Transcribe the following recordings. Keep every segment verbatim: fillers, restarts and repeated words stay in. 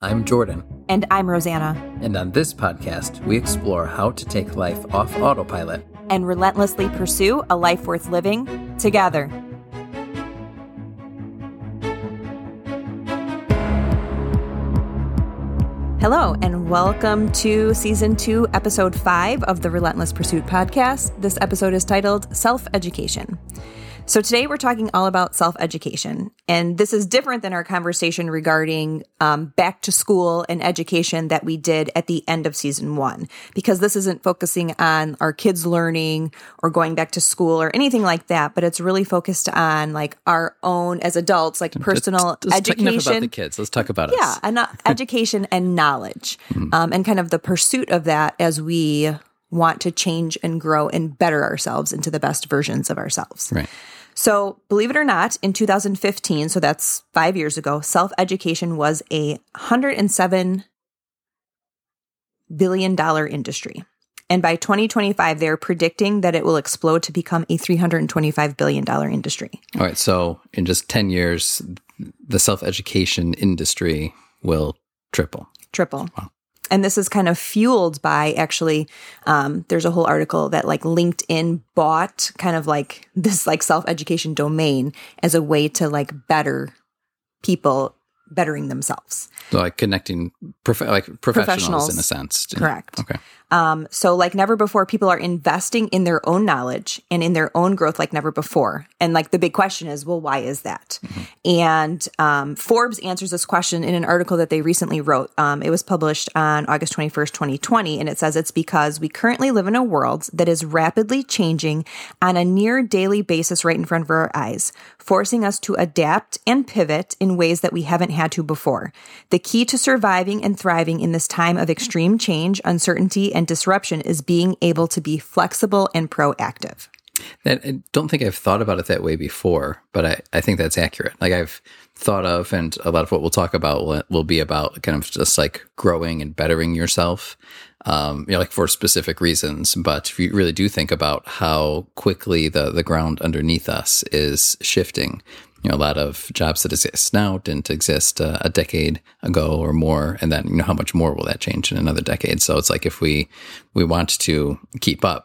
I'm Jordan. And I'm Rosanna. And on this podcast, we explore how to take life off autopilot and relentlessly pursue a life worth living together. Hello, and welcome to Season two, Episode five of the Relentless Pursuit podcast. This episode is titled Self-Education. So today we're talking all about self-education, and this is different than our conversation regarding um, back to school and education that we did at the end of season one, because this isn't focusing on our kids learning or going back to school or anything like that, but it's really focused on like our own as adults, like personal just, just education. Enough about the kids. Let's talk about yeah, us. and uh, education and knowledge, mm-hmm. um, and kind of the pursuit of that as we want to change and grow and better ourselves into the best versions of ourselves. Right. So believe it or not, in two thousand fifteen, so that's five years ago, self-education was a one hundred seven billion dollars industry. And by twenty twenty-five, they're predicting that it will explode to become a three hundred twenty-five billion dollars industry. All right. So in just ten years, the self-education industry will triple. Triple. Wow. And this is kind of fueled by actually, um, there's a whole article that like LinkedIn bought kind of like this like self-education domain as a way to like better people bettering themselves. So like connecting prof- like professionals, professionals in a sense. Correct. Okay. Um, so like never before, people are investing in their own knowledge and in their own growth like never before. And like the big question is, well, why is that? Mm-hmm. And um, Forbes answers this question in an article that they recently wrote. Um, it was published on August twenty-first, twenty twenty. And it says it's because we currently live in a world that is rapidly changing on a near daily basis right in front of our eyes, forcing us to adapt and pivot in ways that we haven't had to before. The key to surviving and thriving in this time of extreme change, uncertainty, and disruption is being able to be flexible and proactive. That, I don't think I've thought about it that way before, but I, I think that's accurate. Like I've thought of, and a lot of what we'll talk about will, will be about kind of just like growing and bettering yourself, um, you know, like for specific reasons. But if you really do think about how quickly the, the ground underneath us is shifting, you know, a lot of jobs that exist now didn't exist uh, a decade ago or more. And then, you know, how much more will that change in another decade? So it's like if we, we want to keep up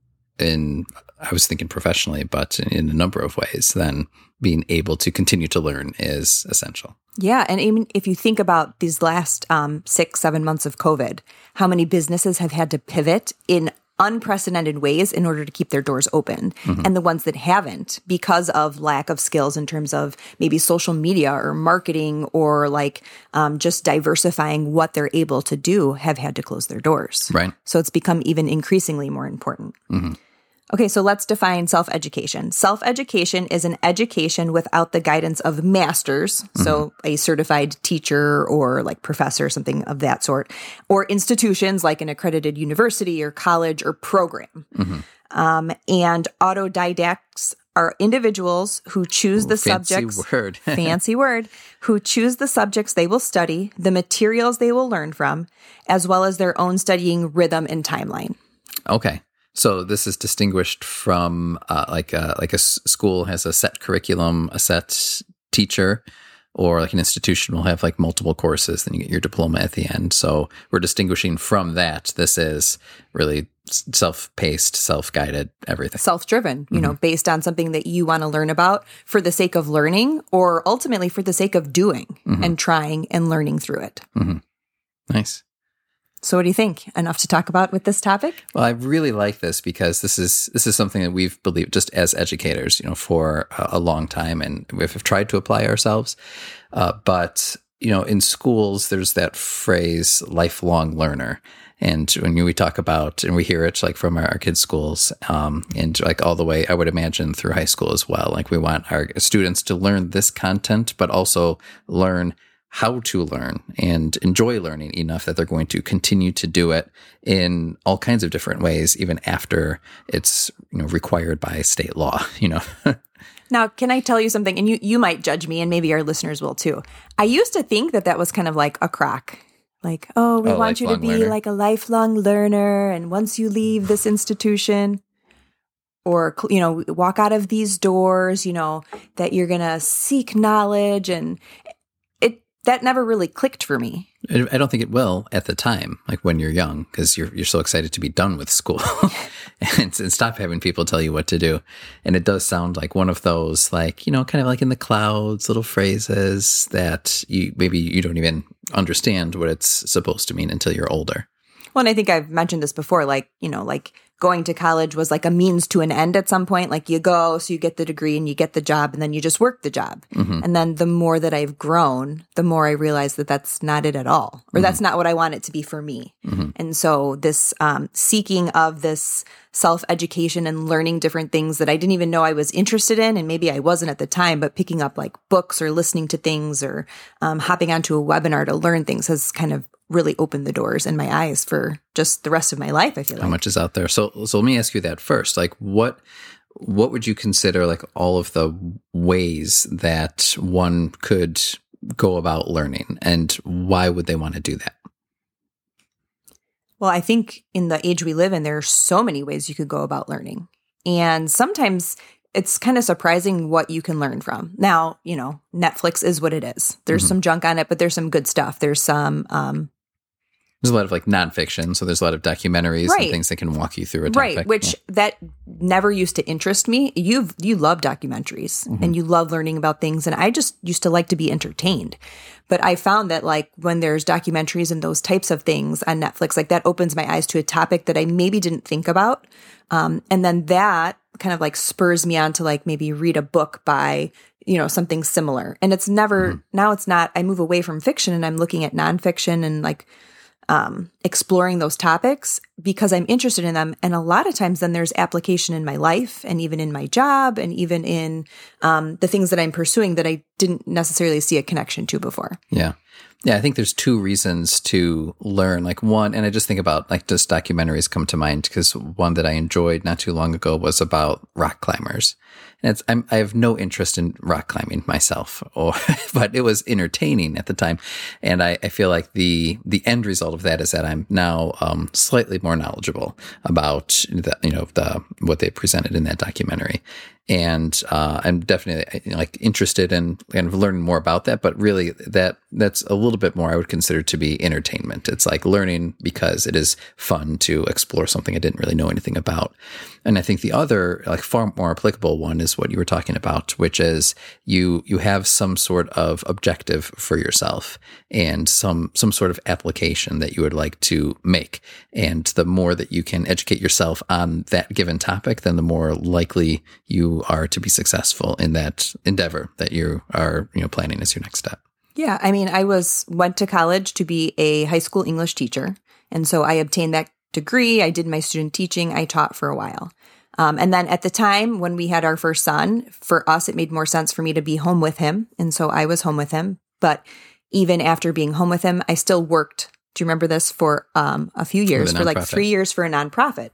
in, I was thinking professionally, but in, in a number of ways, then being able to continue to learn is essential. Yeah. And even if you think about these last um, six, seven months of COVID, how many businesses have had to pivot in unprecedented ways in order to keep their doors open. Mm-hmm. And the ones that haven't, because of lack of skills in terms of maybe social media or marketing or like um, just diversifying what they're able to do, have had to close their doors. Right. So it's become even increasingly more important. Mm-hmm. Okay, so let's define self-education. Self-education is an education without the guidance of masters, mm-hmm. so a certified teacher or like professor, something of that sort, or institutions like an accredited university or college or program. Mm-hmm. Um, and autodidacts are individuals who choose Ooh, the fancy subjects, word. fancy word, who choose the subjects they will study, the materials they will learn from, as well as their own studying rhythm and timeline. Okay. So this is distinguished from uh, like a, like a s- school has a set curriculum, a set teacher, or like an institution will have like multiple courses, then you get your diploma at the end. So we're distinguishing from that. This is really self-paced, self-guided, everything. Self-driven, you mm-hmm. know, based on something that you want to learn about for the sake of learning or ultimately for the sake of doing mm-hmm. and trying and learning through it. Mm-hmm. Nice. So what do you think? Enough to talk about with this topic? Well, I really like this because this is this is something that we've believed just as educators, you know, for a, a long time, and we've tried to apply ourselves. Uh, but you know, in schools, there's that phrase "lifelong learner," and when we talk about and we hear it like from our, our kids' schools, um, and like all the way, I would imagine through high school as well. Like we want our students to learn this content, but also learn how to learn and enjoy learning enough that they're going to continue to do it in all kinds of different ways, even after it's, you know, required by state law, you know. Now, can I tell you something? And you, you might judge me, and maybe our listeners will too. I used to think that that was kind of like a crock. Like, oh, we oh, want you to be learner. like a lifelong learner. And once you leave this institution or, you know, walk out of these doors, you know, that you're going to seek knowledge. And it that never really clicked for me. I I don't think it will at the time, like when you're young, because you're you're so excited to be done with school and, and stop having people tell you what to do. And it does sound like one of those, like, you know, kind of like in the clouds, little phrases that you maybe you don't even understand what it's supposed to mean until you're older. Well, and I think I've mentioned this before, like, you know, like going to college was like a means to an end at some point. Like you go, so you get the degree and you get the job and then you just work the job. Mm-hmm. And then the more that I've grown, the more I realize that that's not it at all, or mm-hmm. that's not what I want it to be for me. Mm-hmm. And so this um, seeking of this self-education and learning different things that I didn't even know I was interested in, and maybe I wasn't at the time, but picking up like books or listening to things or um, hopping onto a webinar to learn things has kind of really opened the doors in my eyes for just the rest of my life, I feel like. How much is out there? So so let me ask you that first. Like what what would you consider like all of the ways that one could go about learning, and why would they want to do that? Well, I think in the age we live in, there are so many ways you could go about learning. And sometimes it's kind of surprising what you can learn from. Now, you know, Netflix is what it is. There's mm-hmm. some junk on it, but there's some good stuff. There's some... Um, There's a lot of like nonfiction, so there's a lot of documentaries right. and things that can walk you through a topic. Right, which yeah. that never used to interest me. You've you love documentaries mm-hmm. and you love learning about things, and I just used to like to be entertained. But I found that like when there's documentaries and those types of things on Netflix, like that opens my eyes to a topic that I maybe didn't think about, um, and then that kind of like spurs me on to like maybe read a book by, you know, something similar. And it's never mm-hmm. now it's not. I move away from fiction and I'm looking at nonfiction and like. Um, exploring those topics because I'm interested in them. And a lot of times then there's application in my life and even in my job and even in um, the things that I'm pursuing that I didn't necessarily see a connection to before. Yeah. Yeah, I think there's two reasons to learn. Like one, and I just think about like just documentaries come to mind because one that I enjoyed not too long ago was about rock climbers. And it's, I'm, I have no interest in rock climbing myself, or but it was entertaining at the time. And I, I feel like the the end result of that is that I'm now um, slightly more knowledgeable about the, you know, the what they presented in that documentary. And uh, I'm definitely you know, like interested in kind of learning more about that. But really, that that's a little bit more I would consider to be entertainment. It's like learning because it is fun to explore something I didn't really know anything about. And I think the other, like far more applicable one, is what you were talking about, which is you you have some sort of objective for yourself and some some sort of application that you would like to make. And the more that you can educate yourself on that given topic, then the more likely you are to be successful in that endeavor that you are, you know, planning as your next step. Yeah, I mean, I was went to college to be a high school English teacher, and so I obtained that degree. I did my student teaching. I taught for a while. Um, and then at the time when we had our first son, for us, it made more sense for me to be home with him. And so I was home with him. But even after being home with him, I still worked, do you remember this, for um, a few years, for like three years for a nonprofit.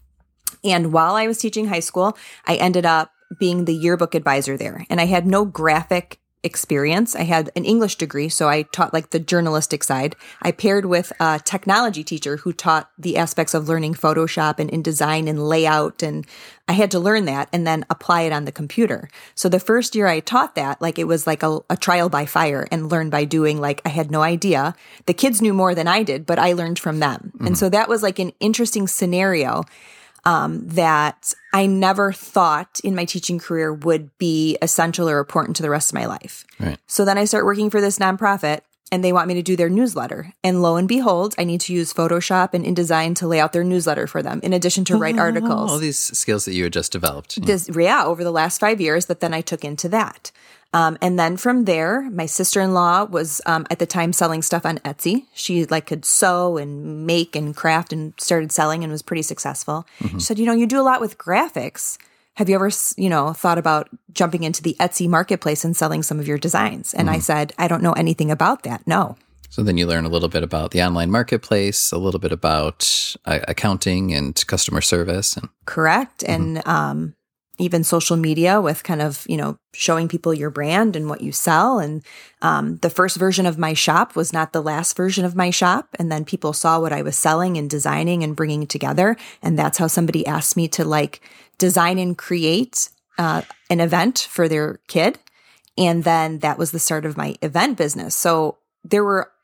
And while I was teaching high school, I ended up being the yearbook advisor there. And I had no graphic experience. I had an English degree, so I taught like the journalistic side. I paired with a technology teacher who taught the aspects of learning Photoshop and InDesign and layout. And I had to learn that and then apply it on the computer. So the first year I taught that, like it was like a, a trial by fire and learn by doing. Like I had no idea. The kids knew more than I did, but I learned from them. Mm-hmm. And so that was like an interesting scenario Um, that I never thought in my teaching career would be essential or important to the rest of my life. Right. So then I start working for this nonprofit and they want me to do their newsletter. And lo and behold, I need to use Photoshop and InDesign to lay out their newsletter for them, in addition to write oh, articles. All these skills that you had just developed. Yeah. This, yeah, over the last five years that then I took into that. Um, and then from there, my sister-in-law was um, at the time selling stuff on Etsy. She like could sew and make and craft and started selling and was pretty successful. Mm-hmm. She said, you know, you do a lot with graphics. Have you ever, you know, thought about jumping into the Etsy marketplace and selling some of your designs? And mm-hmm. I said, I don't know anything about that. No. So then you learn a little bit about the online marketplace, a little bit about uh, accounting and customer service. And correct. Mm-hmm. And um even social media with kind of, you know, showing people your brand and what you sell. And um, the first version of my shop was not the last version of my shop. And then people saw what I was selling and designing and bringing together. And that's how somebody asked me to like design and create uh, an event for their kid. And then that was the start of my event business. So there were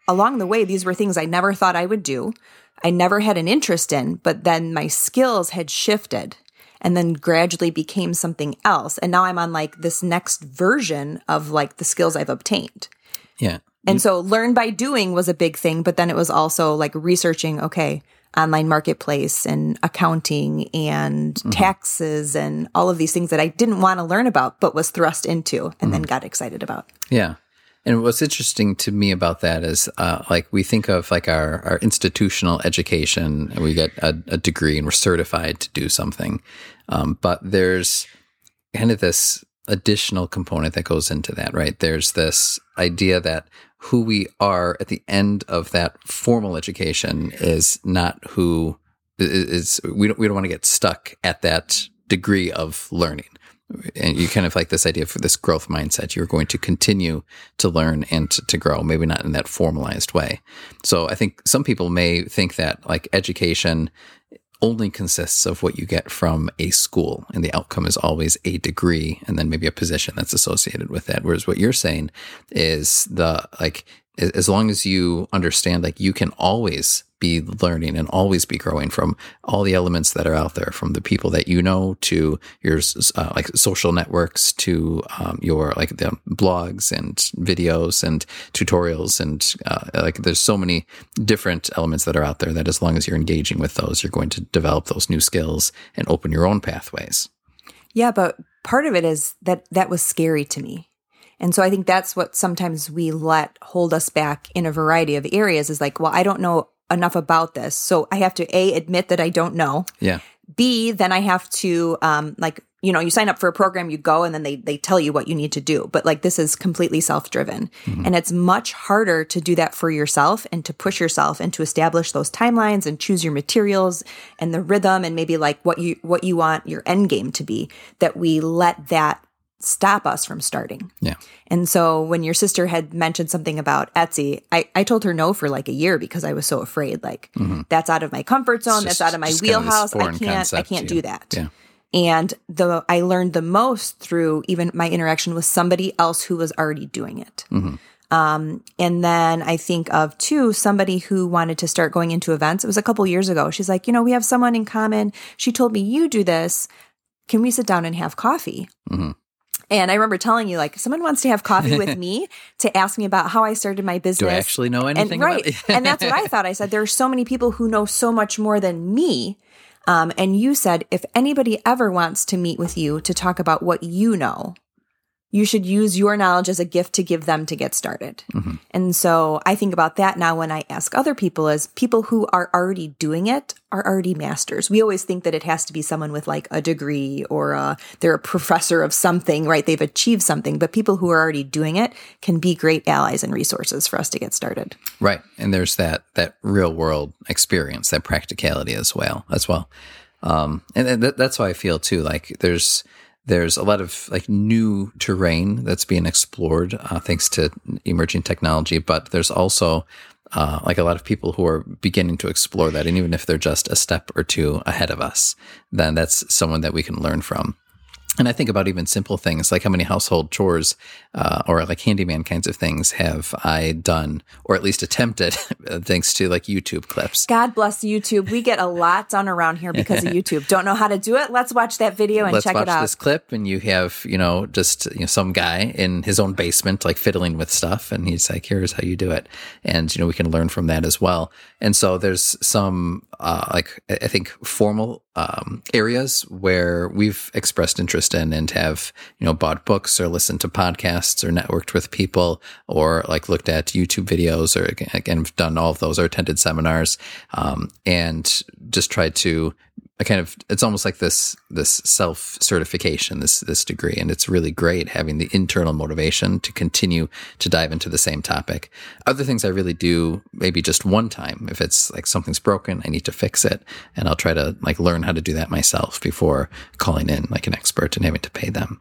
along the way, these were things I never thought I would do. I never had an interest in, but then my skills had shifted and then gradually became something else. And now I'm on like this next version of like the skills I've obtained. Yeah. And so learn by doing was a big thing, but then it was also like researching, okay, online marketplace and accounting and mm-hmm. taxes and all of these things that I didn't want to learn about, but was thrust into and mm-hmm. then got excited about. Yeah. And what's interesting to me about that is uh, like we think of like our, our institutional education and we get a, a degree and we're certified to do something. Um, but there's kind of this additional component that goes into that, right? There's this idea that who we are at the end of that formal education is not who is, we don't, we don't want to get stuck at that degree of learning. And you kind of like this idea for this growth mindset. You're going to continue to learn and to, to grow, maybe not in that formalized way. So I think some people may think that like education only consists of what you get from a school and the outcome is always a degree and then maybe a position that's associated with that. Whereas what you're saying is the like, as long as you understand, like you can always be learning and always be growing from all the elements that are out there, from the people that you know to your uh, like social networks to um, your like the blogs and videos and tutorials and uh, like there's so many different elements that are out there that as long as you're engaging with those, you're going to develop those new skills and open your own pathways. Yeah, but part of it is that that was scary to me. And so I think that's what sometimes we let hold us back in a variety of areas is like, well, I don't know enough about this. So I have to A, admit that I don't know. Yeah. B, then I have to, um, like, you know, you sign up for a program, you go, and then they they tell you what you need to do. But like this is completely self-driven. Mm-hmm. And it's much harder to do that for yourself and to push yourself and to establish those timelines and choose your materials and the rhythm and maybe like what you what you want your end game to be, that we let that stop us from starting. Yeah. And so when your sister had mentioned something about Etsy, I, I told her no for like a year because I was so afraid, like mm-hmm. that's out of my comfort zone. Just, that's out of my wheelhouse. Kind of I can't, concept, I can't yeah. do that. Yeah. And the, I learned the most through even my interaction with somebody else who was already doing it. Mm-hmm. Um, and then I think of too, somebody who wanted to start going into events. It was a couple years ago. She's like, you know, we have someone in common. She told me you do this. Can we sit down and have coffee? Mm-hmm. And I remember telling you, like, someone wants to have coffee with me to ask me about how I started my business. Do I actually know anything and, right. about it? And that's what I thought. I said, there are so many people who know so much more than me. Um, and you said, if anybody ever wants to meet with you to talk about what you know, you should use your knowledge as a gift to give them to get started. Mm-hmm. And so I think about that now when I ask other people, as people who are already doing it are already masters. We always think that it has to be someone with like a degree or a, they're a professor of something, right? They've achieved something, but people who are already doing it can be great allies and resources for us to get started. Right. And there's that, that real world experience, that practicality as well, as well. Um, and th- that's how I feel too. Like there's, There's a lot of like new terrain that's being explored uh, thanks to emerging technology, but there's also uh, like a lot of people who are beginning to explore that. And even if they're just a step or two ahead of us, then that's someone that we can learn from. And I think about even simple things like how many household chores uh, or like handyman kinds of things have I done or at least attempted thanks to like YouTube clips. God bless YouTube. We get a lot done around here because of YouTube. Don't know how to do it? Let's watch that video and Let's check it out. Let's watch this clip and you have, you know, just you know, some guy in his own basement like fiddling with stuff and he's like, here's how you do it. And, you know, we can learn from that as well. And so there's some uh, like I think formal um, areas where we've expressed interest in and have, you know, bought books or listened to podcasts or networked with people or like looked at YouTube videos or again, I've done all of those or attended seminars um, and just tried to I kind of, it's almost like this, this self-certification, this, this degree. And it's really great having the internal motivation to continue to dive into the same topic. Other things I really do maybe just one time. If it's like something's broken, I need to fix it. And I'll try to like learn how to do that myself before calling in like an expert and having to pay them.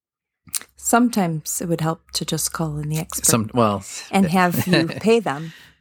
Sometimes it would help to just call in the expert. Some, well, and have you pay them.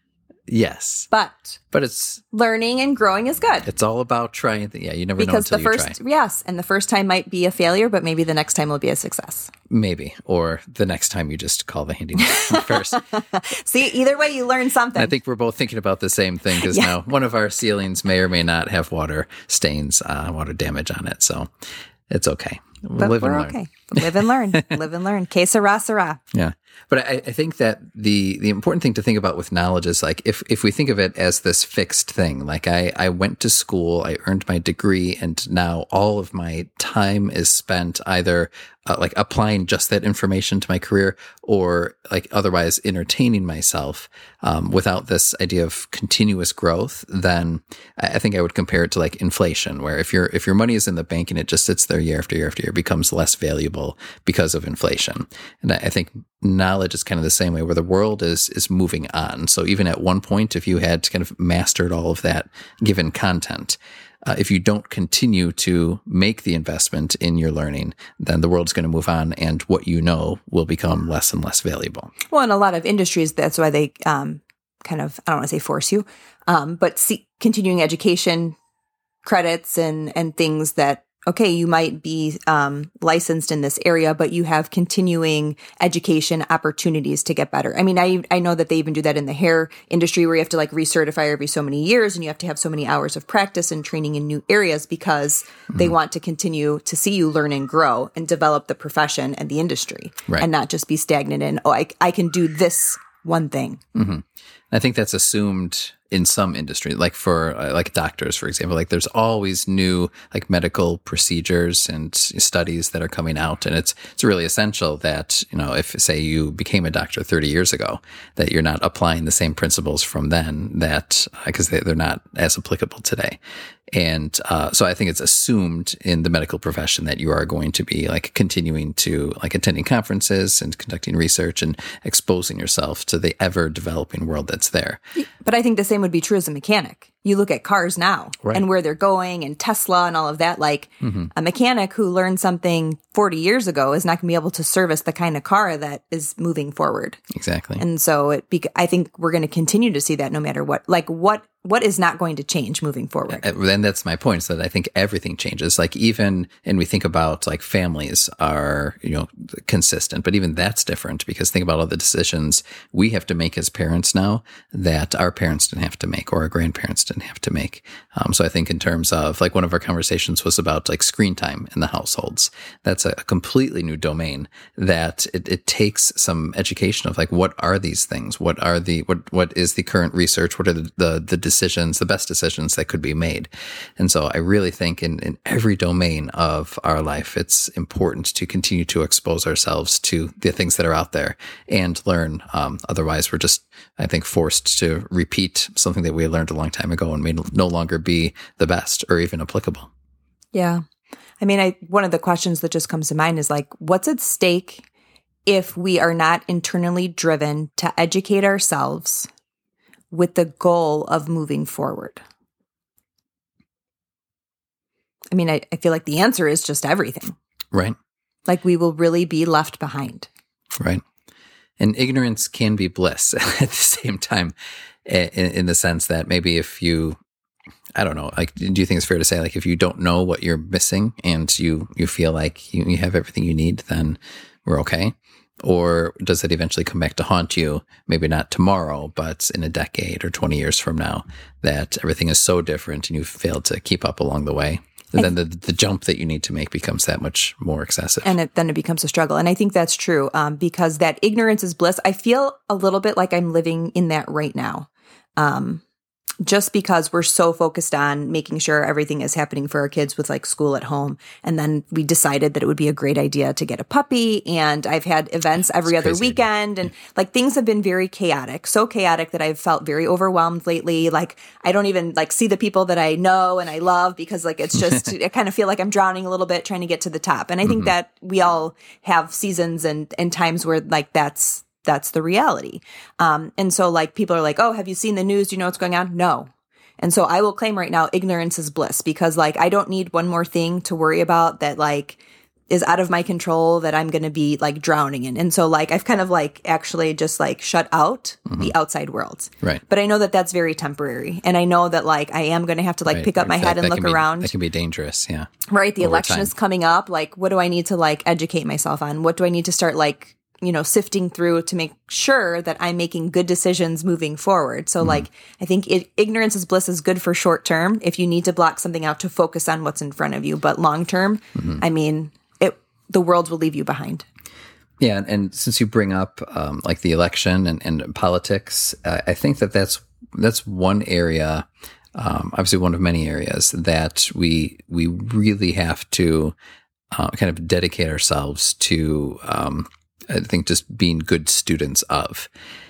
Yes. But But it's learning and growing is good. it's all about trying. Th- yeah, you never Because know the until you first, try. yes, and the first time might be a failure, but maybe the next time will be a success. Maybe. Or the next time you just call the handyman first. See, either way, you learn something. I think we're both thinking about the same thing because Yeah. now one of our ceilings may or may not have water stains, uh, water damage on it. So it's okay. We'll but live we're and learn. okay. Live and learn. Live and learn. Que sera, sera. Yeah. But I, I think that the the important thing to think about with knowledge is like if, if we think of it as this fixed thing, like I, I went to school, I earned my degree, and now all of my time is spent either uh, like applying just that information to my career or like otherwise entertaining myself um, without this idea of continuous growth, then I, I think I would compare it to like inflation, where if your if your money is in the bank and it just sits there year after year after year, it becomes less valuable because of inflation. And I, I think knowledge is kind of the same way, where the world is is moving on. So even at one point, if you had kind of mastered all of that given content, uh, if you don't continue to make the investment in your learning, then the world's going to move on, and what you know will become less and less valuable. Well, in a lot of industries, that's why they um, kind of, I don't want to say force you, um, but see, continuing education credits and, and things that, okay, you might be um, licensed in this area, but you have continuing education opportunities to get better. I mean, I I know that they even do that in the hair industry, where you have to like recertify every so many years, and you have to have so many hours of practice and training in new areas because mm-hmm. they want to continue to see you learn and grow and develop the profession and the industry, right. and not just be stagnant in, oh, I, I can do this one thing. Mm-hmm. I think that's assumed in some industry, like for uh, like doctors, for example. Like there's always new like medical procedures and studies that are coming out, and it's it's really essential that, you know, if say you became a doctor thirty years ago, that you're not applying the same principles from then, that because they, they're not as applicable today. And uh, so I think it's assumed in the medical profession that you are going to be like continuing to like attending conferences and conducting research and exposing yourself to the ever developing world that's there. But I think the same would be true as a mechanic. You look at cars now right. and where they're going, and Tesla and all of that. Like mm-hmm. a mechanic who learned something forty years ago is not going to be able to service the kind of car that is moving forward. Exactly. And so it be- I think we're going to continue to see that no matter what. Like what what is not going to change moving forward? Then that's my point, is that I think everything changes. Like even, and we think about like families are, you know, consistent, but even that's different, because think about all the decisions we have to make as parents now that our parents didn't have to make, or our grandparents didn't have to make. Um, so I think in terms of like one of our conversations was about like screen time in the households. That's a completely new domain that it, it takes some education of like, what are these things? What are the, what, what is the current research? What are the, the, the decisions, the best decisions that could be made? And so I really think in, in every domain of our life, it's important to continue to expose ourselves to the things that are out there and learn. Um, otherwise, we're just, I think, forced to repeat something that we learned a long time ago and may no longer be the best or even applicable. Yeah. I mean, I one of the questions that just comes to mind is like, what's at stake if we are not internally driven to educate ourselves with the goal of moving forward? I mean, I, I feel like the answer is just everything. Right. Like we will really be left behind. Right. And ignorance can be bliss at the same time, in, in the sense that maybe if you, I don't know, like, do you think it's fair to say, like, if you don't know what you're missing and you, you feel like you, you have everything you need, then we're okay? Or does it eventually come back to haunt you, maybe not tomorrow, but in a decade or twenty years from now, that everything is so different and you've failed to keep up along the way? And then the, the jump that you need to make becomes that much more excessive. And it, then it becomes a struggle. And I think that's true um, because that ignorance is bliss. I feel a little bit like I'm living in that right now. Um, just because we're so focused on making sure everything is happening for our kids with like school at home. And then we decided that it would be a great idea to get a puppy. And I've had events every other weekend. And like things have been very chaotic, so chaotic that I've felt very overwhelmed lately. Like I don't even like see the people that I know and I love, because like it's just, I kind of feel like I'm drowning a little bit trying to get to the top. And I think mm-hmm. that we all have seasons and, and times where like that's, That's the reality. Um, and so like people are like, oh, have you seen the news? Do you know what's going on? No. And so I will claim right now, ignorance is bliss, because like I don't need one more thing to worry about that like is out of my control that I'm going to be like drowning in. And so like I've kind of like actually just like shut out mm-hmm. the outside world. Right. But I know that that's very temporary. And I know that like I am going to have to like right. pick up my head and look be, around. That can be dangerous. Yeah. Right. The election time. is coming up. Like, what do I need to like educate myself on? What do I need to start like, you know, sifting through to make sure that I'm making good decisions moving forward. So mm-hmm. like, I think it, ignorance is bliss is good for short term if you need to block something out to focus on what's in front of you. But long term, mm-hmm. I mean, it the world will leave you behind. Yeah. And, and since you bring up um, like the election and, and politics, uh, I think that that's, that's one area, um, obviously one of many areas that we, we really have to uh, kind of dedicate ourselves to, um, I think just being good students of.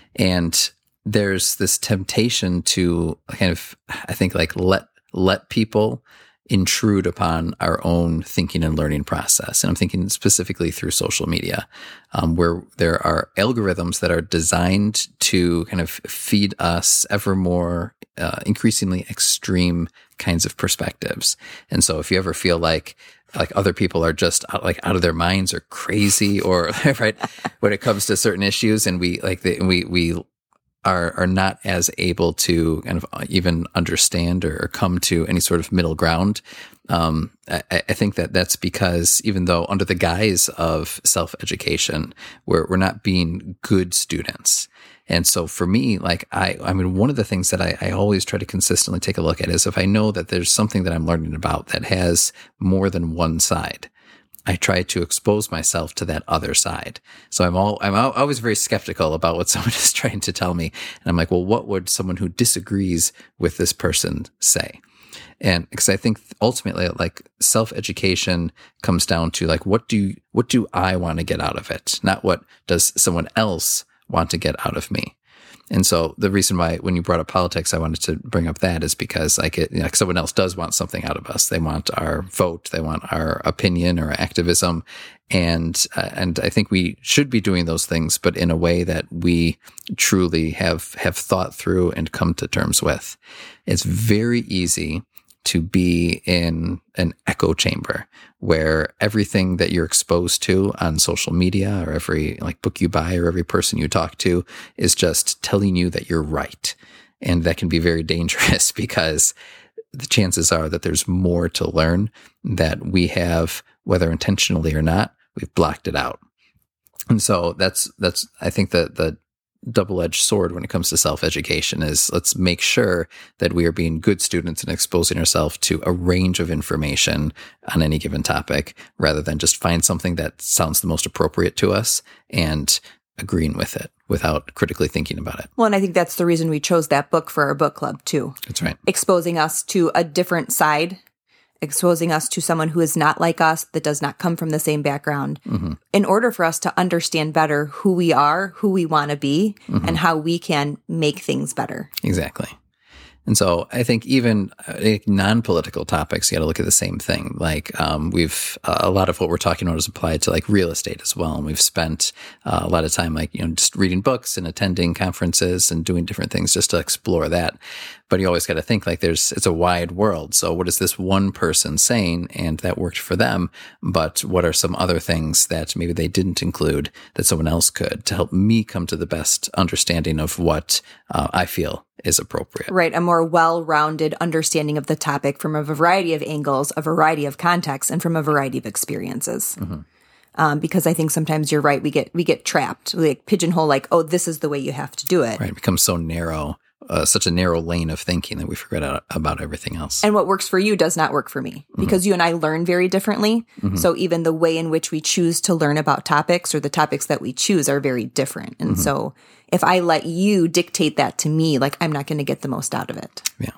And there's this temptation to kind of, I think like let, let people intrude upon our own thinking and learning process. And I'm thinking specifically through social media, um, where there are algorithms that are designed to kind of feed us ever more, uh, increasingly extreme kinds of perspectives. And so if you ever feel like, like other people are just out, like out of their minds or crazy or right when it comes to certain issues, and we like the, we we are are not as able to kind of even understand or, or come to any sort of middle ground. Um, I, I think that that's because even though under the guise of self-education, we're we're not being good students. And so for me, like I, I mean, one of the things that I, I always try to consistently take a look at is if I know that there's something that I'm learning about that has more than one side, I try to expose myself to that other side. So I'm all, I'm always very skeptical about what someone is trying to tell me. And I'm like, well, what would someone who disagrees with this person say? And because I think ultimately, like self-education comes down to like, what do you, what do I want to get out of it? Not what does someone else want to get out of me. And so the reason why when you brought up politics, I wanted to bring up that is because like, it, you know, someone else does want something out of us. They want our vote. They want our opinion or activism. And, uh, and I think we should be doing those things, but in a way that we truly have, have thought through and come to terms with. It's very easy to be in an echo chamber where everything that you're exposed to on social media or every like book you buy or every person you talk to is just telling you that you're right. And that can be very dangerous because the chances are that there's more to learn that we have, whether intentionally or not, we've blocked it out. And so that's, that's, I think that the double-edged sword when it comes to self-education is let's make sure that we are being good students and exposing ourselves to a range of information on any given topic rather than just find something that sounds the most appropriate to us and agreeing with it without critically thinking about it. Well, and I think that's the reason we chose that book for our book club too. That's right. Exposing us to a different side, exposing us to someone who is not like us, that does not come from the same background, mm-hmm. in order for us to understand better who we are, who we want to be, mm-hmm. and how we can make things better. Exactly. And so I think even uh, non-political topics, you got to look at the same thing. Like um, we've uh, a lot of what we're talking about is applied to like real estate as well. And we've spent uh, a lot of time like, you know, just reading books and attending conferences and doing different things just to explore that. But you always got to think like there's, it's a wide world. So what is this one person saying? And that worked for them. But what are some other things that maybe they didn't include that someone else could to help me come to the best understanding of what uh, I feel is appropriate. Right. A more well-rounded understanding of the topic from a variety of angles, a variety of contexts, and from a variety of experiences. Mm-hmm. Um, because I think sometimes you're right. We get, we get trapped, we like pigeonhole, like, oh, this is the way you have to do it. Right. It becomes so narrow. Uh, such a narrow lane of thinking that we forget out about everything else. And what works for you does not work for me because mm-hmm. you and I learn very differently. Mm-hmm. So even the way in which we choose to learn about topics or the topics that we choose are very different. And mm-hmm. so if I let you dictate that to me, like I'm not going to get the most out of it. Yeah.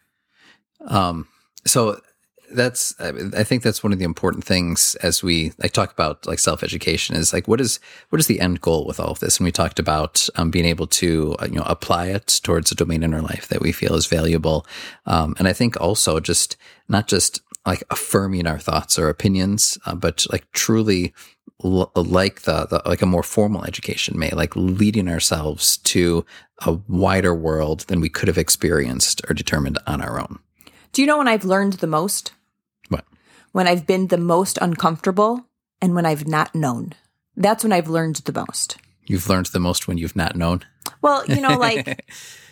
Um. So that's, I think that's one of the important things as we like talk about like self-education is like, what is, what is the end goal with all of this? And we talked about um, being able to, uh, you know, apply it towards a domain in our life that we feel is valuable. Um, and I think also just not just like affirming our thoughts or opinions, uh, but like truly l- like the, the, like a more formal education may, like leading ourselves to a wider world than we could have experienced or determined on our own. Do you know when I've learned the most? What? When I've been the most uncomfortable and when I've not known. That's when I've learned the most. You've learned the most when you've not known? Well, you know, like,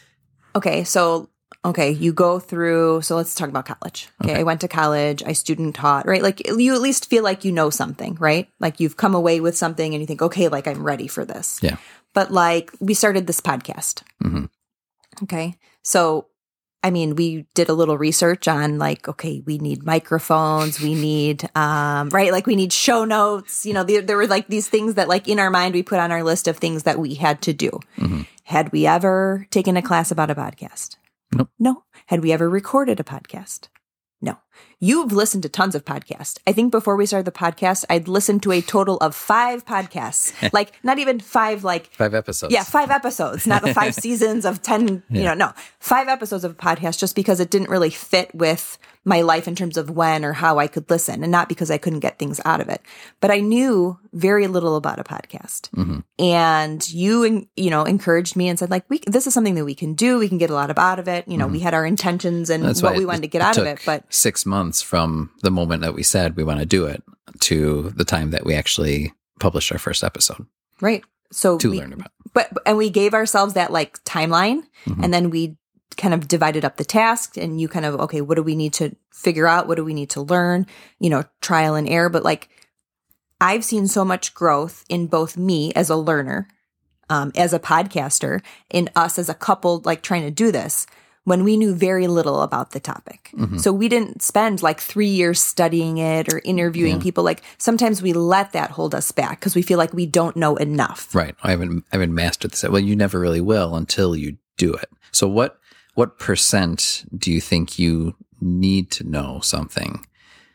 okay, so, okay, you go through, so let's talk about college. Okay, okay. I went to college, I student taught, right? Like, you at least feel like you know something, right? Like, you've come away with something and you think, okay, like, I'm ready for this. Yeah. But, like, we started this podcast. Mm-hmm. Okay, so, I mean, we did a little research on like, okay, we need microphones, we need, um, right? Like we need show notes, you know, there, there were like these things that like in our mind, we put on our list of things that we had to do. Mm-hmm. Had we ever taken a class about a podcast? Nope. No. Had we ever recorded a podcast? No. You've listened to tons of podcasts. I think before we started the podcast, I'd listened to a total of five podcasts. Like not even five, like five episodes. Yeah, five episodes, not the five seasons of ten, yeah. you know, no. Five episodes of a podcast just because it didn't really fit with my life in terms of when or how I could listen, and not because I couldn't get things out of it. But I knew very little about a podcast. Mm-hmm. And you, you know, encouraged me and said, like, we, this is something that we can do. We can get a lot out of it. You know, mm-hmm. we had our intentions and That's what we wanted to get out of it. But six months from the moment that we said we want to do it to the time that we actually published our first episode. Right. So to we, learn about. But, and we gave ourselves that like timeline, mm-hmm. and then we kind of divided up the task, and you kind of, okay, what do we need to figure out? What do we need to learn? You know, trial and error. But like, I've seen so much growth in both me as a learner, um, as a podcaster, in us as a couple, like trying to do this when we knew very little about the topic. Mm-hmm. So we didn't spend like three years studying it or interviewing yeah. people. Like sometimes we let that hold us back because we feel like we don't know enough. Right. I haven't, I haven't mastered this. Well, you never really will until you do it. So what, what percent do you think you need to know something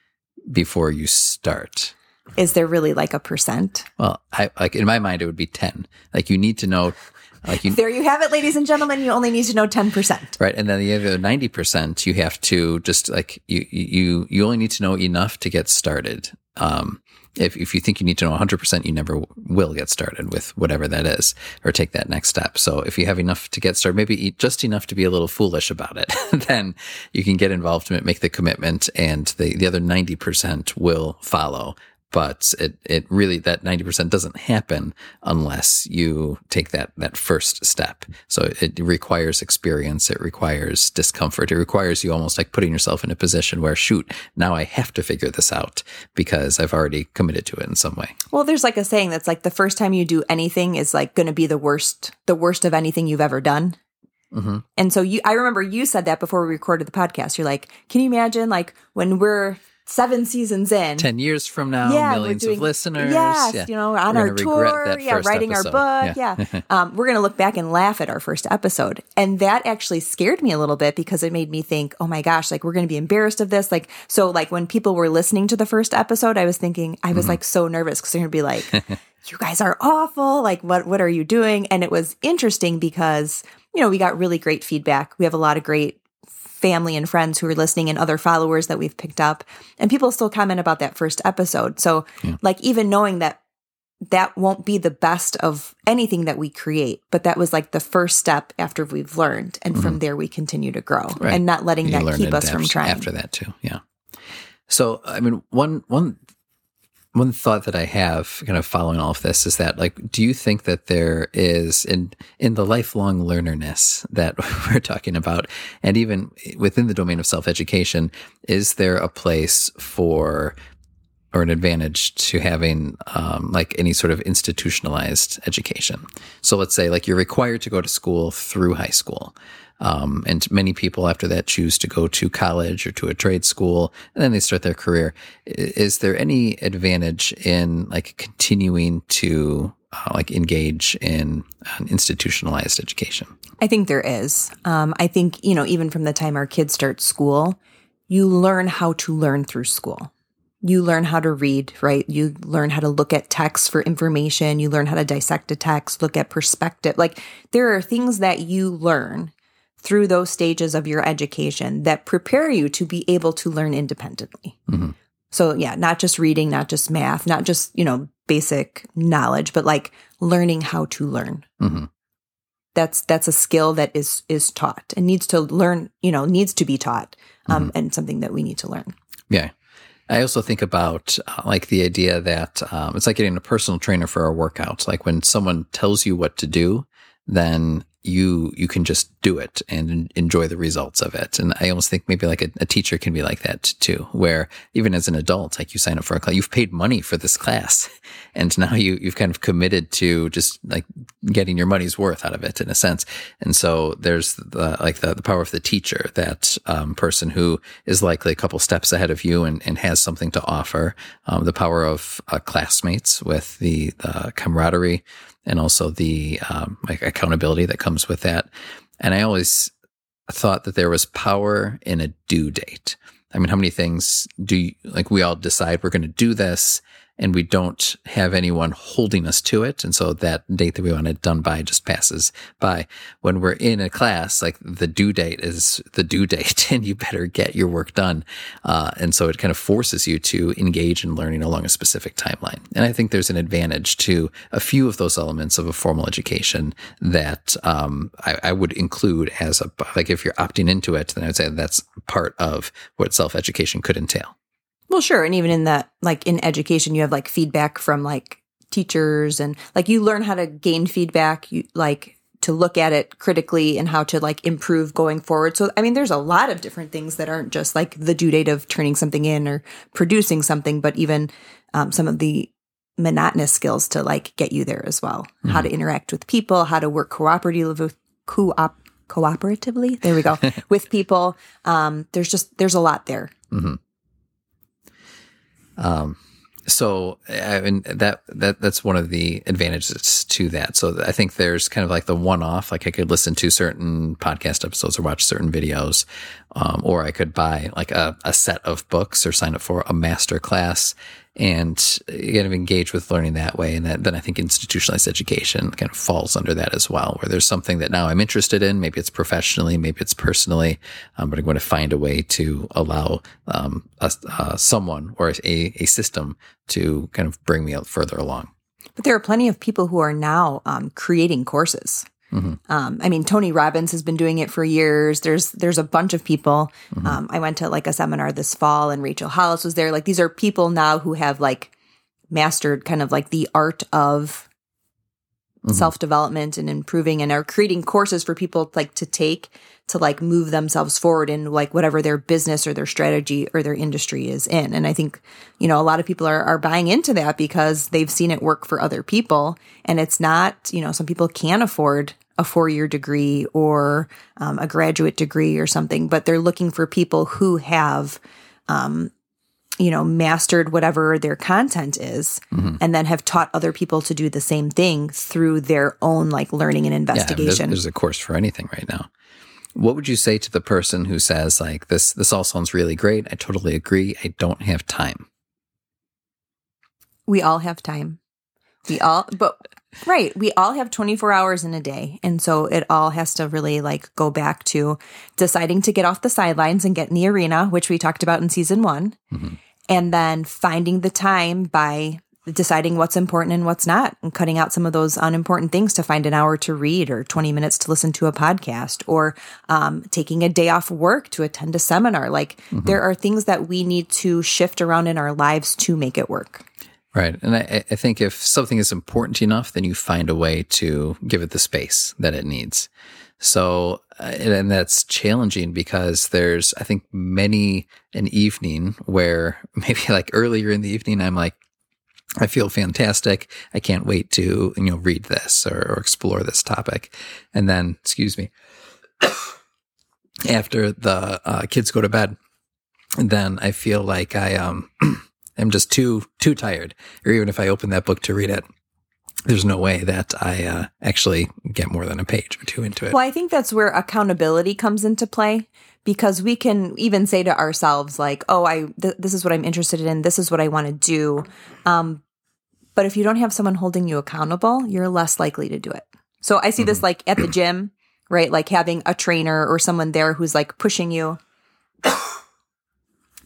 before you start? Is there really like a percent? Well, I like in my mind, it would be ten. Like you need to know, like you, there you have it, ladies and gentlemen. You only need to know ten percent. Right. And then the other ninety percent, you have to just like, you, you, you only need to know enough to get started. Um, if, if you think you need to know one hundred percent, you never will get started with whatever that is or take that next step. So if you have enough to get started, maybe just enough to be a little foolish about it, then you can get involved in it, make the commitment, and the, the other ninety percent will follow. But it, it really, that ninety percent doesn't happen unless you take that, that first step. So it requires experience. It requires discomfort. It requires you almost like putting yourself in a position where, shoot, now I have to figure this out because I've already committed to it in some way. Well, there's like a saying that's like the first time you do anything is like going to be the worst, the worst of anything you've ever done. Mm-hmm. And so you, I remember you said that before we recorded the podcast. You're like, can you imagine like when we're seven seasons in, ten years from now, yeah, millions doing, of listeners. Yes, yeah. you know, on we're our tour, yeah, writing episode. our book, yeah. yeah. um, we're going to look back and laugh at our first episode. And that actually scared me a little bit because it made me think, oh my gosh, like we're going to be embarrassed of this. Like, so like when people were listening to the first episode, I was thinking, I was mm-hmm. like so nervous because they're going to be like, you guys are awful. Like, what, what are you doing? And it was interesting because, you know, we got really great feedback. We have a lot of great family and friends who are listening and other followers that we've picked up, and people still comment about that first episode. So yeah. like even knowing that that won't be the best of anything that we create, but that was like the first step after we've learned. And mm-hmm. from there we continue to grow right. and not letting you that keep us from trying. After that too. Yeah. So, I mean, one, one, One thought that I have kind of following all of this is that, like, do you think that there is in, in the lifelong learnerness that we're talking about, and even within the domain of self-education, is there a place for or an advantage to having um, like any sort of institutionalized education? So let's say like you're required to go to school through high school. Um, and many people after that choose to go to college or to a trade school, and then they start their career. Is there any advantage in like continuing to uh, like engage in an institutionalized education? I think there is. Um, I think, you know, even from the time our kids start school, you learn how to learn through school. You learn how to read, right? You learn how to look at text for information. You learn how to dissect a text, look at perspective. Like there are things that you learn through those stages of your education that prepare you to be able to learn independently. Mm-hmm. So yeah, not just reading, not just math, not just, you know, basic knowledge, but like learning how to learn. Mm-hmm. That's, that's a skill that is, is taught and needs to learn, you know, needs to be taught, um, mm-hmm. and something that we need to learn. Yeah. I also think about uh, like the idea that um, it's like getting a personal trainer for a workout. Like when someone tells you what to do, then you you can just do it and en- enjoy the results of it. And I almost think maybe like a, a teacher can be like that too, where even as an adult, like you sign up for a class, you've paid money for this class, and now you you've kind of committed to just like getting your money's worth out of it in a sense. And so there's the like the, the power of the teacher, that um, person who is likely a couple steps ahead of you and, and has something to offer. Um, the power of uh, classmates with the uh, camaraderie, and also the um, like accountability that comes with that. And I always thought that there was power in a due date. I mean, how many things do you, like we all decide we're going to do this, and we don't have anyone holding us to it. And so that date that we want it done by just passes by. When we're in a class, like the due date is the due date, and you better get your work done. Uh, and so it kind of forces you to engage in learning along a specific timeline. And I think there's an advantage to a few of those elements of a formal education that um, I, I would include as a, like if you're opting into it, then I would say that's part of what self-education could entail. Well, sure. And even in that, like in education, you have like feedback from like teachers, and like you learn how to gain feedback, you like to look at it critically and how to like improve going forward. So, I mean, there's a lot of different things that aren't just like the due date of turning something in or producing something, but even um, some of the monotonous skills to like get you there as well. Mm-hmm. How to interact with people, how to work cooperatively with co-op cooperatively. There we go. With people. Um, there's just, there's a lot there. Mm-hmm. Um, so I mean, that, that, that's one of the advantages to that. So I think there's kind of like the one-off, like I could listen to certain podcast episodes or watch certain videos, um, or I could buy like a, a set of books or sign up for a master class and kind of engage with learning that way. And that, then I think institutionalized education kind of falls under that as well, where there's something that now I'm interested in. Maybe it's professionally, maybe it's personally, um, but I'm going to find a way to allow um, a, uh, someone or a, a system to kind of bring me further along. But there are plenty of people who are now um, creating courses. Mm-hmm. Um, I mean, Tony Robbins has been doing it for years. There's there's a bunch of people. Mm-hmm. Um, I went to like a seminar this fall, and Rachel Hollis was there. Like these are people now who have like mastered kind of like the art of mm-hmm. self-development and improving, and are creating courses for people like to take to like move themselves forward in like whatever their business or their strategy or their industry is in. And I think, you know, a lot of people are, are buying into that because they've seen it work for other people. And it's not, you know, some people can't afford a four-year degree or um, a graduate degree or something, but they're looking for people who have, um, you know, mastered whatever their content is, mm-hmm. and then have taught other people to do the same thing through their own like learning and investigation. Yeah, there's, there's a course for anything right now. What would you say to the person who says like, this, this all sounds really great. I totally agree. I don't have time. We all have time. We all, but right. We all have twenty-four hours in a day. And so it all has to really like go back to deciding to get off the sidelines and get in the arena, which we talked about in season one. Mm-hmm. And then finding the time by deciding what's important and what's not, and cutting out some of those unimportant things to find an hour to read or twenty minutes to listen to a podcast, or um, taking a day off work to attend a seminar. Like mm-hmm. there are things that we need to shift around in our lives to make it work. Right. And I, I think if something is important enough, then you find a way to give it the space that it needs. So, and that's challenging because there's, I think, many an evening where maybe like earlier in the evening, I'm like, I feel fantastic. I can't wait to, you know, read this or, or explore this topic. And then, excuse me, after the uh, kids go to bed, then I feel like I, um, I'm just too, too tired. Or even if I open that book to read it, there's no way that I uh, actually get more than a page or two into it. Well, I think that's where accountability comes into play, because we can even say to ourselves like, oh, I th- this is what I'm interested in. This is what I want to do. Um, but if you don't have someone holding you accountable, you're less likely to do it. So I see mm-hmm. this like at the gym, right? Like having a trainer or someone there who's like pushing you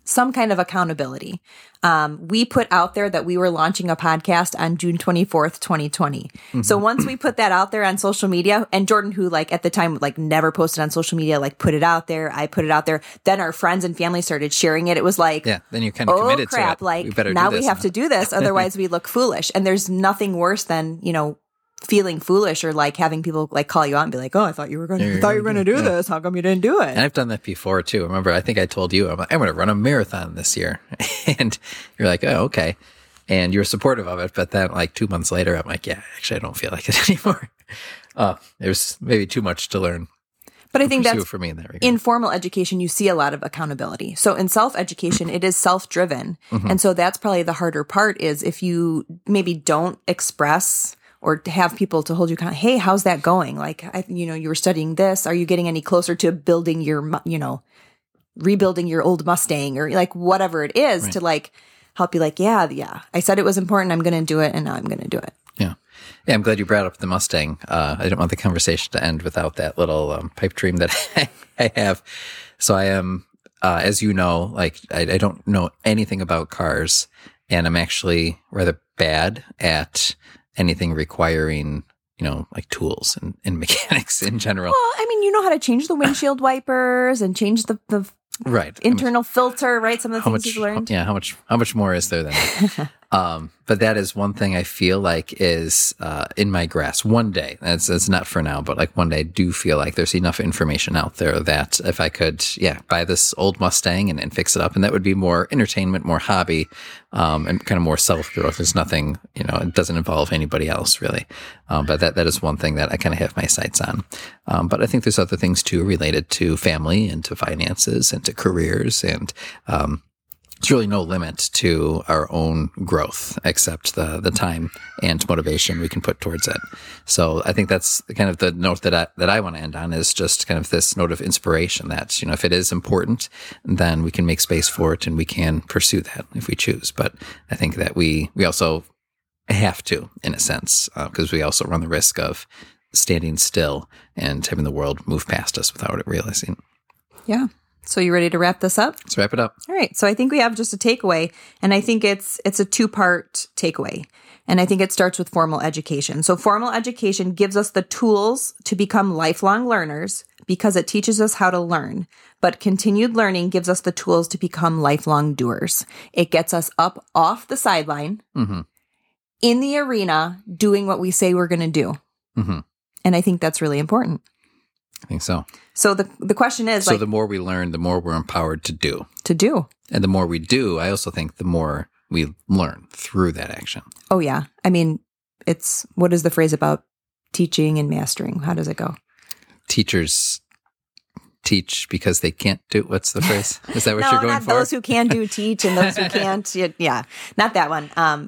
some kind of accountability. Um, we put out there that we were launching a podcast on June twenty-fourth, twenty twenty. Mm-hmm. So once we put that out there on social media, and Jordan, who like at the time, like never posted on social media, like put it out there, I put it out there. Then our friends and family started sharing it. It was like, yeah, then you're kind of oh, committed crap, to it. Like we better now do this we have now. to do this. Otherwise we look foolish. And there's nothing worse than, you know, feeling foolish or like having people like call you out and be like, oh, I thought you were going to, I thought you were going to do yeah. this. How come you didn't do it? And I've done that before too. Remember, I think I told you, I'm, like, I'm going to run a marathon this year. And you're like, oh, okay. And you're supportive of it. But then like two months later, I'm like, yeah, actually, I don't feel like it anymore. Uh, there's maybe too much to learn. But I think that's for me in that regard. In formal education, you see a lot of accountability. So in self-education, it is self-driven. Mm-hmm. And so that's probably the harder part is if you maybe don't express or have people to hold you accountable. Hey, how's that going? Like, I, you know, you were studying this. Are you getting any closer to building your, you know, rebuilding your old Mustang or like whatever it is right. to like help you like, yeah, yeah, I said it was important. I'm going to do it. And now I'm going to do it. Yeah. Yeah. I'm glad you brought up the Mustang. Uh, I didn't want the conversation to end without that little um, pipe dream that I have. So I am, uh, as you know, like I, I don't know anything about cars and I'm actually rather bad at anything requiring, you know, like tools and, and mechanics in general. Well, I mean, you know how to change the windshield wipers and change the, the right internal much, filter, right? Some of the things much, you've learned. Yeah, how much how much more is there than that? um, but that is one thing I feel like is uh, in my grasp. One day, that's, that's not for now, but like one day I do feel like there's enough information out there that if I could, yeah, buy this old Mustang and, and fix it up, and that would be more entertainment, more hobby, um, and kind of more self-growth. There's nothing, you know, it doesn't involve anybody else really. Um, but that that is one thing that I kind of have my sights on. Um, but I think there's other things too related to family and to finances and to careers and, um, there's really no limit to our own growth except the the time and motivation we can put towards it. So I think that's kind of the note that I, that I want to end on is just kind of this note of inspiration that, you know, if it is important, then we can make space for it and we can pursue that if we choose. But I think that we, we also have to, in a sense, because uh, we also run the risk of standing still and having the world move past us without it realizing. Yeah. So you ready to wrap this up? Let's wrap it up. All right. So I think we have just a takeaway, and I think it's it's a two-part takeaway. And I think it starts with formal education. So formal education gives us the tools to become lifelong learners because it teaches us how to learn. But continued learning gives us the tools to become lifelong doers. It gets us up off the sideline mm-hmm. in the arena doing what we say we're going to do. Mm-hmm. And I think that's really important. I think so. So the the question is, so like, the more we learn, the more we're empowered to do. To do. And the more we do, I also think the more we learn through that action. Oh, yeah. I mean, it's, what is the phrase about teaching and mastering? How does it go? Teachers teach because they can't do, what's the phrase? Is that what no, you're going not for? Those who can do teach and those who can't. Yeah, not that one. Um,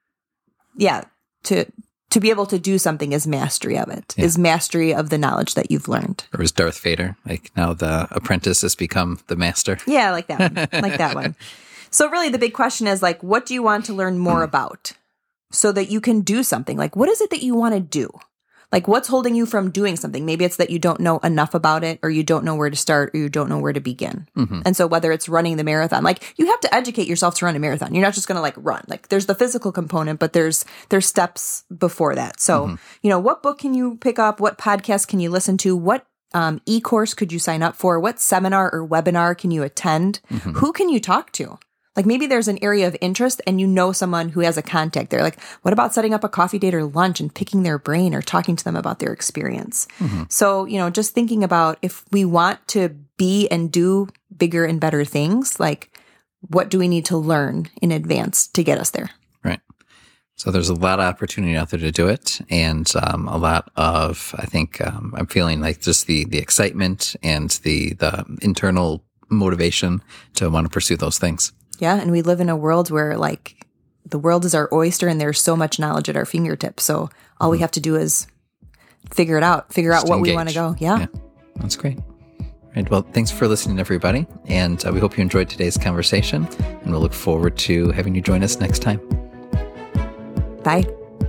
yeah, to... To be able to do something is mastery of it, yeah. is mastery of the knowledge that you've learned. Or is Darth Vader, like now the apprentice has become the master? Yeah, like that one. like that one. So really the big question is like, what do you want to learn more about so that you can do something? Like, what is it that you want to do? Like, what's holding you from doing something? Maybe it's that you don't know enough about it, or you don't know where to start, or you don't know where to begin. Mm-hmm. And so whether it's running the marathon, like you have to educate yourself to run a marathon. You're not just going to like run. Like there's the physical component, but there's there's steps before that. So, mm-hmm. you know, what book can you pick up? What podcast can you listen to? What um, e-course could you sign up for? What seminar or webinar can you attend? Mm-hmm. Who can you talk to? Like maybe there's an area of interest and you know someone who has a contact there. Like, what about setting up a coffee date or lunch and picking their brain or talking to them about their experience? Mm-hmm. So, you know, just thinking about if we want to be and do bigger and better things, like what do we need to learn in advance to get us there? Right. So there's a lot of opportunity out there to do it. And um, a lot of, I think um, I'm feeling like just the, the excitement and the, the internal motivation to want to pursue those things. Yeah, and we live in a world where, like, the world is our oyster and there's so much knowledge at our fingertips. So all mm-hmm. we have to do is figure it out, figure Just out what engage. we want to go. Yeah. yeah. That's great. All right. Well, thanks for listening, everybody. And uh, we hope you enjoyed today's conversation. And we'll look forward to having you join us next time. Bye.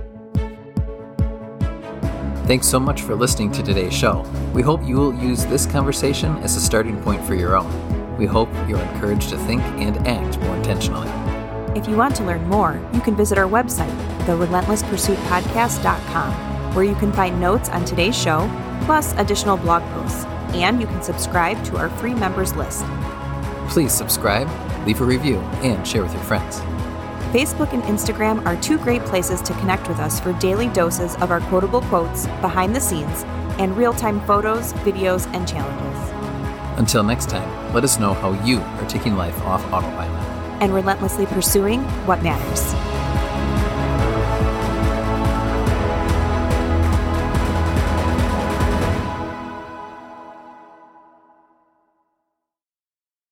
Thanks so much for listening to today's show. We hope you will use this conversation as a starting point for your own. We hope you're encouraged to think and act more intentionally. If you want to learn more, you can visit our website, the relentless pursuit podcast dot com, where you can find notes on today's show, plus additional blog posts, and you can subscribe to our free members list. Please subscribe, leave a review, and share with your friends. Facebook and Instagram are two great places to connect with us for daily doses of our quotable quotes, behind the scenes, and real-time photos, videos, and challenges. Until next time, let us know how you are taking life off autopilot and relentlessly pursuing what matters.